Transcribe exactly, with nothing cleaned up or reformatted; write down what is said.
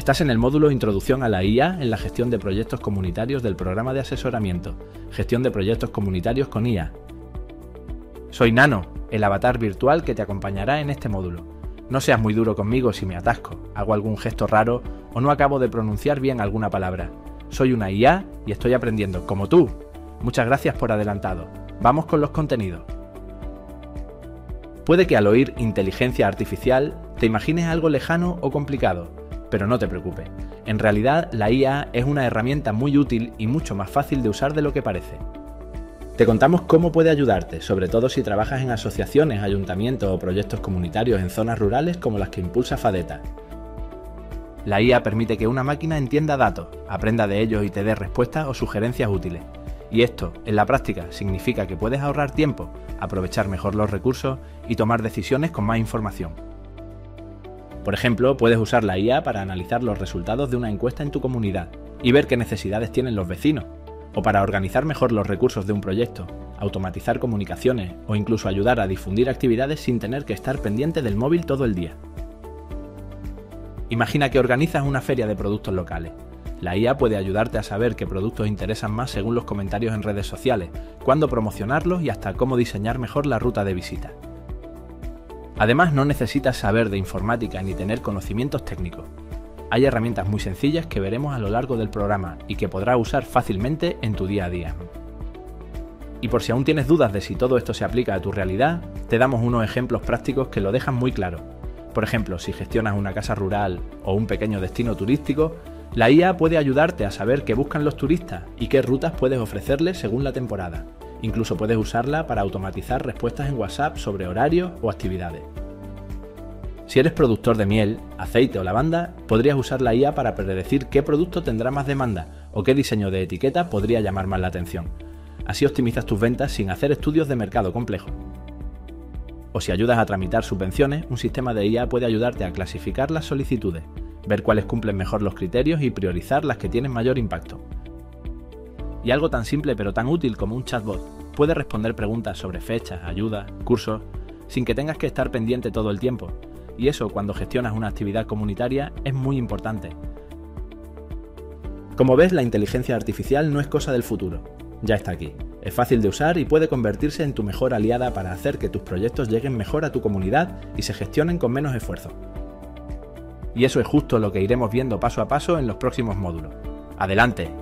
Estás en el módulo Introducción a la I A en la gestión de proyectos comunitarios del programa de asesoramiento, Gestión de proyectos comunitarios con I A. Soy Nano, el avatar virtual que te acompañará en este módulo. No seas muy duro conmigo si me atasco, hago algún gesto raro o no acabo de pronunciar bien alguna palabra. Soy una I A y estoy aprendiendo, como tú. Muchas gracias por adelantado. Vamos con los contenidos. Puede que al oír inteligencia artificial te imagines algo lejano o complicado, pero no te preocupes. En realidad, la I A es una herramienta muy útil y mucho más fácil de usar de lo que parece. Te contamos cómo puede ayudarte, sobre todo si trabajas en asociaciones, ayuntamientos o proyectos comunitarios en zonas rurales como las que impulsa FADETA. La I A permite que una máquina entienda datos, aprenda de ellos y te dé respuestas o sugerencias útiles. Y esto, en la práctica, significa que puedes ahorrar tiempo, aprovechar mejor los recursos y tomar decisiones con más información. Por ejemplo, puedes usar la I A para analizar los resultados de una encuesta en tu comunidad y ver qué necesidades tienen los vecinos, o para organizar mejor los recursos de un proyecto, automatizar comunicaciones o incluso ayudar a difundir actividades sin tener que estar pendiente del móvil todo el día. Imagina que organizas una feria de productos locales. La I A puede ayudarte a saber qué productos interesan más según los comentarios en redes sociales, cuándo promocionarlos y hasta cómo diseñar mejor la ruta de visita. Además, no necesitas saber de informática ni tener conocimientos técnicos. Hay herramientas muy sencillas que veremos a lo largo del programa y que podrás usar fácilmente en tu día a día. Y por si aún tienes dudas de si todo esto se aplica a tu realidad, te damos unos ejemplos prácticos que lo dejan muy claro. Por ejemplo, si gestionas una casa rural o un pequeño destino turístico, la I A puede ayudarte a saber qué buscan los turistas y qué rutas puedes ofrecerles según la temporada. Incluso puedes usarla para automatizar respuestas en WhatsApp sobre horarios o actividades. Si eres productor de miel, aceite o lavanda, podrías usar la I A para predecir qué producto tendrá más demanda o qué diseño de etiqueta podría llamar más la atención. Así optimizas tus ventas sin hacer estudios de mercado complejos. O si ayudas a tramitar subvenciones, un sistema de I A puede ayudarte a clasificar las solicitudes, ver cuáles cumplen mejor los criterios y priorizar las que tienen mayor impacto. Y algo tan simple pero tan útil como un chatbot puede responder preguntas sobre fechas, ayudas, cursos, sin que tengas que estar pendiente todo el tiempo. Y eso, cuando gestionas una actividad comunitaria, es muy importante. Como ves, la inteligencia artificial no es cosa del futuro. Ya está aquí. Es fácil de usar y puede convertirse en tu mejor aliada para hacer que tus proyectos lleguen mejor a tu comunidad y se gestionen con menos esfuerzo. Y eso es justo lo que iremos viendo paso a paso en los próximos módulos. ¡Adelante!